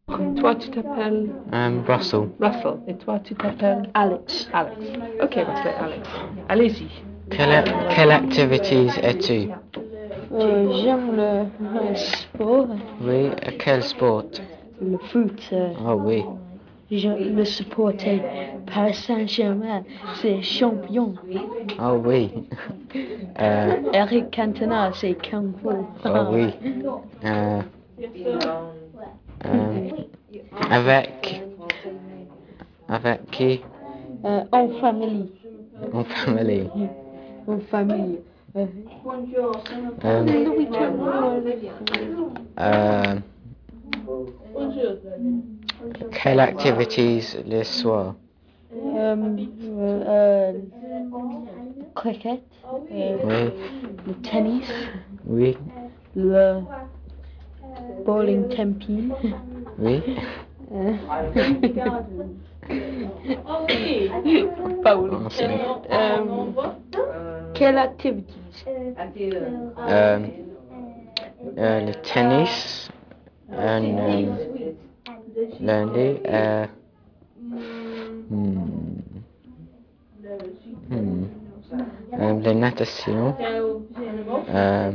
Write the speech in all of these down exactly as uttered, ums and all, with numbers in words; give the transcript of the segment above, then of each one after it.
Toi, tu t'appelles Um, Russell. Russell. Et toi, tu t'appelles Alex. Alex. Ok, Russell et Alex. Allez-y. Quelle, quelle activities es-tu? Euh, J'aime le, le sport, Oui, quel sport? le foot. euh, Oh oui. je le supporter Paris Saint-Germain, c'est champion. Oh oui. Euh, Eric Cantona, c'est Kung Fu. oh oui. Euh, euh, avec, avec qui? Euh, en famille. En famille. En famille. Euh, Euh, le week-end. euh, quelles activities le soir? Euh, euh, euh, cricket. Euh, Oui. le tennis. Oui. Le bowling tempi. Oui. Euh, bowling. Awesome. Euh, quelle activité? Euh, euh, le tennis. Un, euh, lundi. Euh, hmm, hmm, euh, la natation. Euh,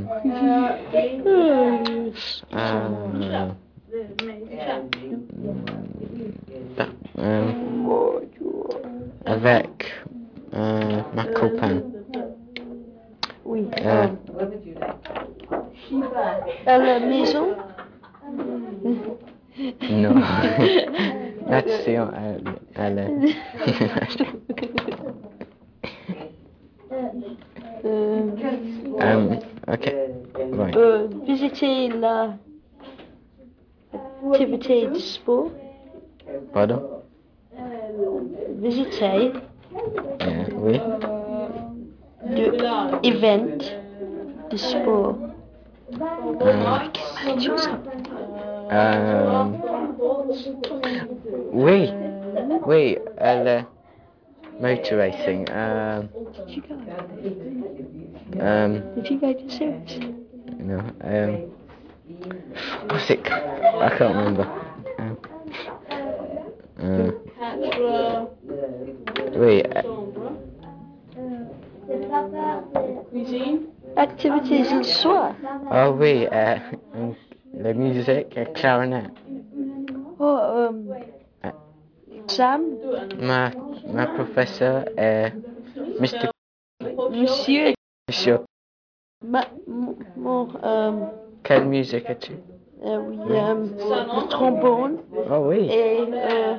euh, bah, euh, avec euh, ma copine. Oui. Euh, À la maison? non. Natation. Elle, elle, Euh, um, ok. Right. euh, visiter la activité de sport. Pardon? Visiter Yeah, oui. de event de sport. Um, um, oui. Oui. Elle, motor racing. Um, Did you go? um, Did you go to service? no. Um, what's it? I can't remember. Um, uh, oui. uh, Activités le soir. Oh oui. Uh, um, la musique, uh, clarinet. Oh, um, Uh, Sam, ma, ma professeur est Mister Monsieur, Monsieur. ma, mon, mon, um, Quelle musique as-tu? euh, oui, um, le trombone Oh oui. et euh,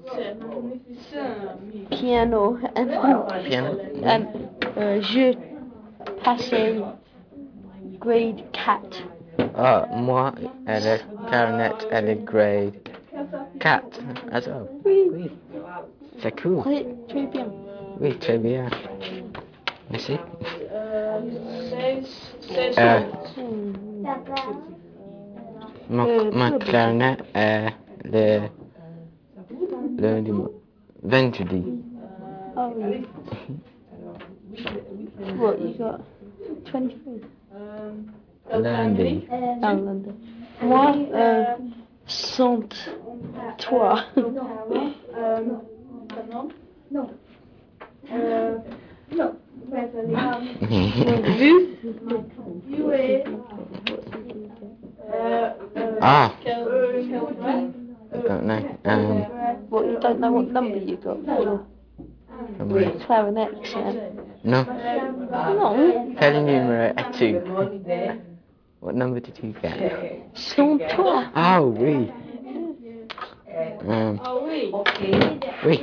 piano. Piano. And, euh, je passais grade quatre. Ah, moi, elle est clarinet, elle est grade quatre. Ah, ça. Oui. Oui. C'est cool. Très, très bien. Oui, très bien. Merci. Euh, Hmm. mon, Euh, ma très bien. clarinet est le lundi, vendredi. Oh, oui. What, you got twenty-three? Lundi. Oh, London. Moi, euh, cent trois. Ah. I don't know. Um, What, you don't know what number you got for somewhere. clarinet, Sam? No. No. Quel numéro as-tu? What number did you get? cent trois. Oh, oui. Um, oui.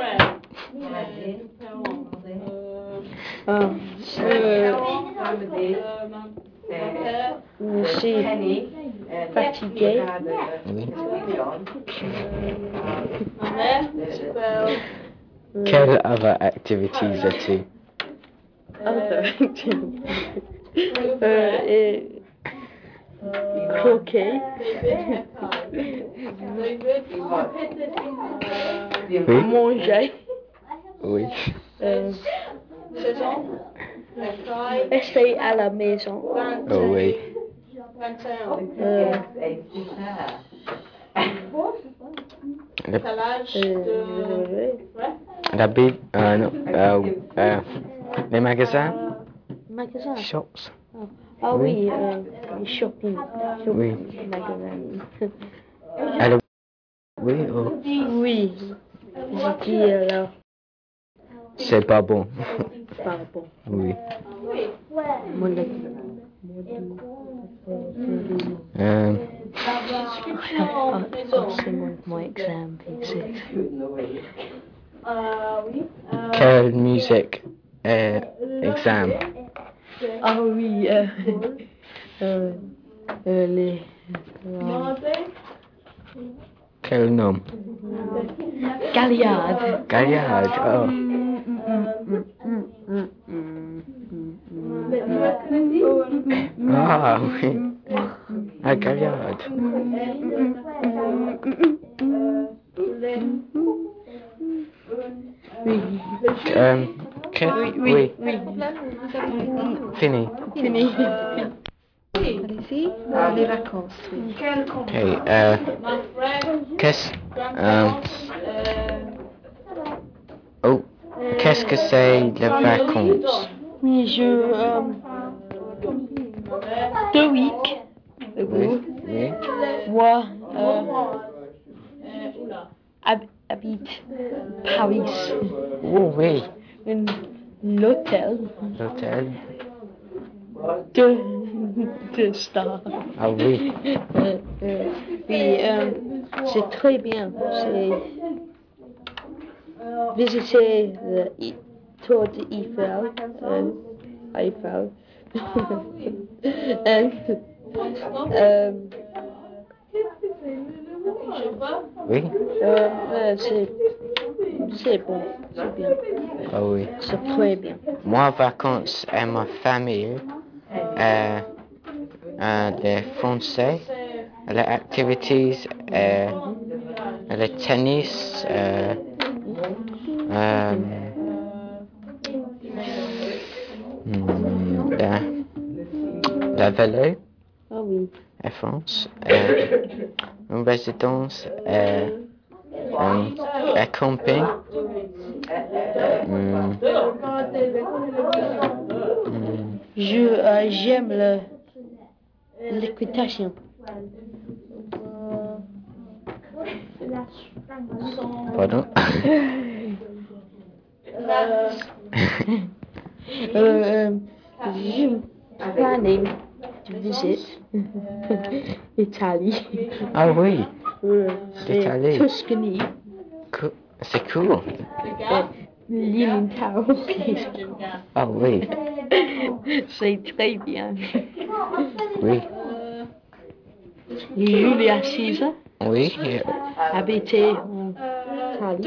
Um, euh, je suis fatigué. Oui. Euh, Quelle other activities as-tu? Other activities. Euh, et croquet. Oui. Manger. Oui. Euh, rester à la maison. Oh oui. Euh, Le- Euh, la Bible, euh, non, euh, euh, les magasins, magasin. shops. Ah Oui. oui, euh, les shopping. shopping Oui. magasin. Alors, oui, oh, Oui, j'ai dit alors, c'est pas bon. pardon. Oui. Mon Euh, forcément mon examen physique. quelle musique est exam? Ah oui, euh, euh, euh, les... euh, Quel nom? Galliard. Gaillard, oh. Ah oui. Ah, Gaillard. Oui, Euh, que- oui. oui, Fini. fini. Allez-y. Les vacances, oui. Ok. Euh, qu'est-ce euh, oh, qu'est-ce que c'est les vacances? Oui, je... Euh, deux weeks Oui. ago, Oui. moi, euh, hab- habite Paris. Oh oui. Un l'hôtel L'hôtel. de, de stars. Ah oui. Euh, euh, oui, euh, c'est très bien. C'est visiter le I- tour de Eiffel, euh, Eiffel. And, euh, Oui. euh, euh, c'est c'est bon, c'est bien, Ah oui. c'est très bien. Moi, vacances et ma famille, euh, euh, les Français, les activités, euh, le tennis, euh, euh, hmm, la, la vélo, Ah oui. en France, euh, une résidence, euh, un, un camping, hmm, hmm, Je euh, j'aime le l'équitation. pardon. euh, euh, je planning to visit Italie. Ah oui, Euh, c'est L'Italie. Tuscany. Cou- c'est cool. L'île Tao. Ah oui, C'est très bien. oui, Julia Caesar oui, habitait en Italie.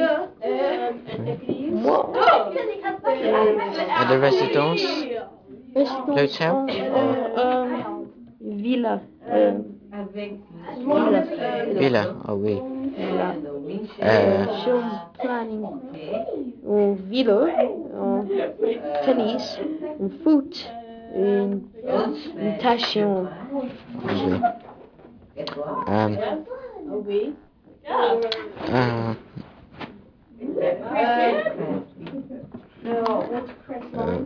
Moi, et la résidence, résidence l'hôtel, en euh, euh, villa. Euh, villa. villa, ah oui, Villa. euh, Je planning en vélo, en tennis, en foot, en natation. oui. Euh, euh, euh,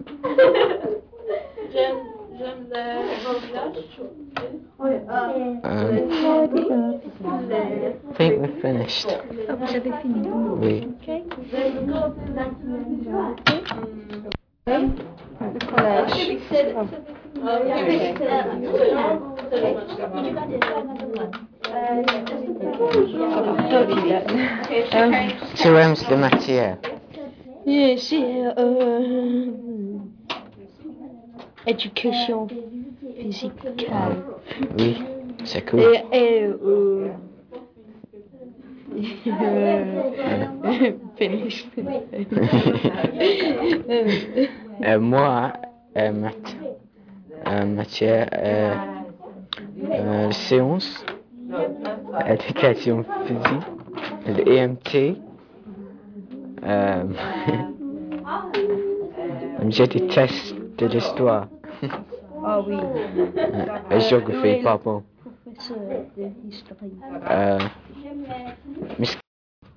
um, I think we're finished. Ah, vous avez fini. Oui. Tu aimes la matière? Et c'est euh, éducation physicale. Oui, c'est cool. Et, et euh, euh, finish. Euh, moi, euh, mat- euh, matière, euh, euh, sciences, éducation physique, le E M T, euh, j'ai des tests de l'histoire, Ah oui. et géographie, pardon. Professeur de history. Euh, Miss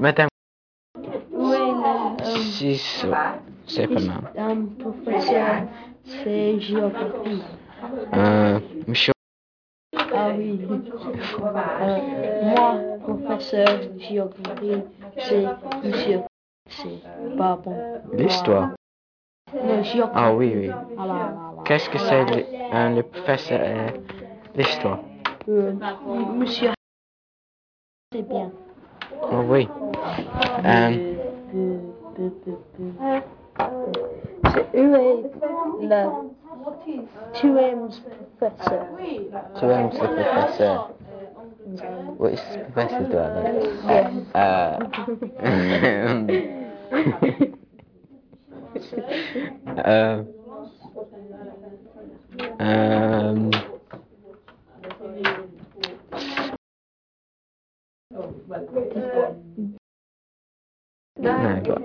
Madame, Où est le euh, si c'est pas mal. un professeur, c'est géographie. Euh, monsieur, Ah oui. Euh, moi, professeur géographie, c'est monsieur. C'est pas bon. l'histoire. Le géographie. Ah oui, oui. Ah là, là, là. Qu'est-ce que c'est le, euh, le professeur euh, l'histoire? Euh, monsieur, c'est bien. Oh oui. Euh, Euh, peu, peu, peu, peu. C'est où est le tu aimes professeur? tu aimes ce professeur? Oui, ce professeur doit aller. Euh, euh, euh, no, God.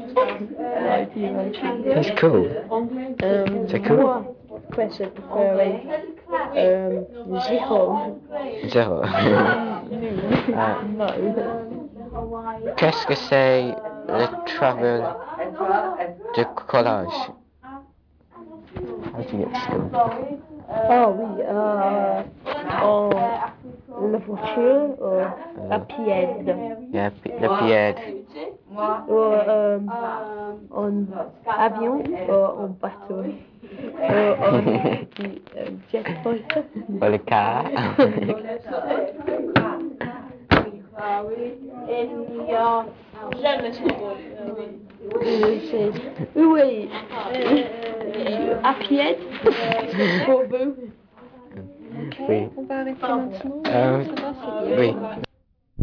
He's cool. Um, C'est cool. moi, professeur préféré, um, zéro. Zéro. Euh, No. Qu'est-ce que c'est le travail de collage? How do you get to school? Ah oui, euh, en la voiture ou à pied. Yeah, p- le pied. Ou euh, en avion ou en bateau. Ou en euh, jet fighter. Ou le car. Euh, c'est où est euh, à pied pour vous. Ok, Oui. on va arrêter maintenant. Euh, Ça va, c'est bien. oui.